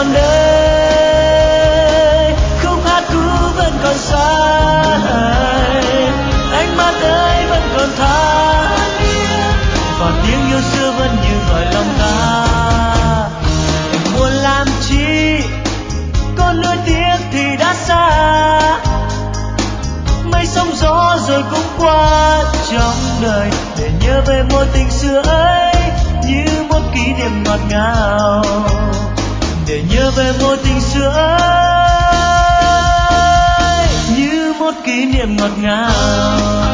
còn đây, khúc hát cũ vẫn còn sai, ánh mắt ấy vẫn còn tha thiết, và tiếng yêu xưa vẫn như gọi lòng ta. Em muốn làm chi, còn nuối tiếc thì đã xa, mây sóng gió rồi cũng qua trong đời, để nhớ về mối tình xưa ấy như một kỷ niệm ngọt ngào, để nhớ về mối tình xưa ấy như một kỷ niệm ngọt ngào.